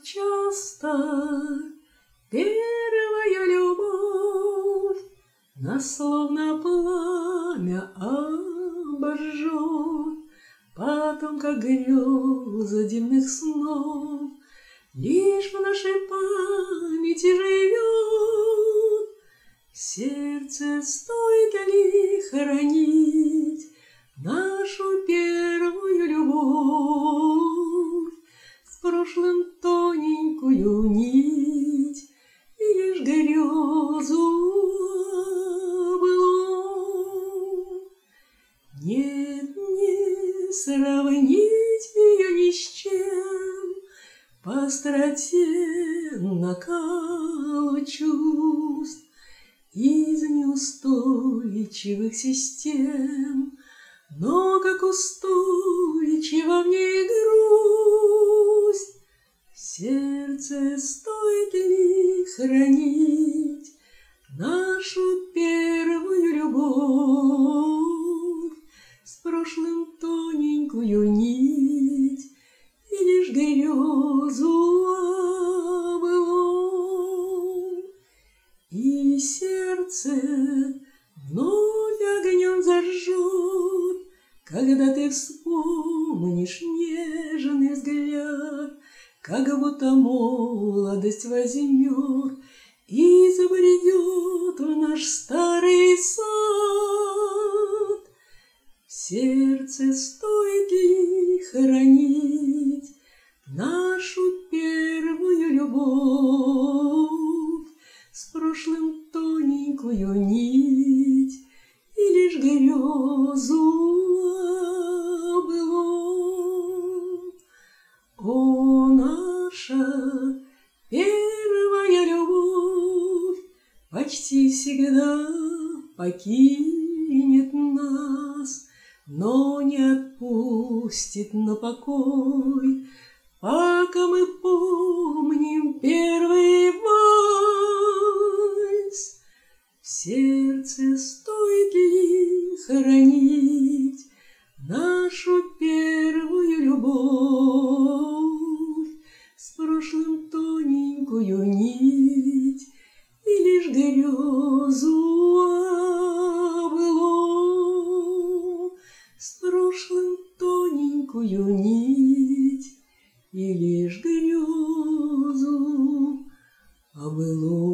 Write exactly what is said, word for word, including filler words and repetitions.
часто первая любовь нас словно пламя обожжет, потом, как греза дивных снов, лишь в нашей памяти живет. Сердце стоит ли хранить нашу первую любовь, с прошлым тоненькую нить и лишь грезу былом? Нет, не сравнить ее ни с чем по остроте накалу чувств из неустойчивых систем, но как устойчива в ней грусть. Сердце стоит ли хранить нашу первую любовь, с прошлым тоненькую нить и лишь грезу о былом? И сердце вновь огнем зажжет, когда ты вспомнишь нежный взгляд, как будто молодость возьмет и забредет в наш старый сад. В сердце стоит ли хранить нашу первую любовь, с прошлым тоненькую нить и лишь грезу о былом? О, наша первая любовь почти всегда покинет нас, но не отпустит на покой, пока мы помним первый вальс. В сердце стоит ли хранить нашу первую любовь, с прошлым тоненькую нить и лишь грезу о былом? С прошлым тоненькую нить и лишь грезу о былом.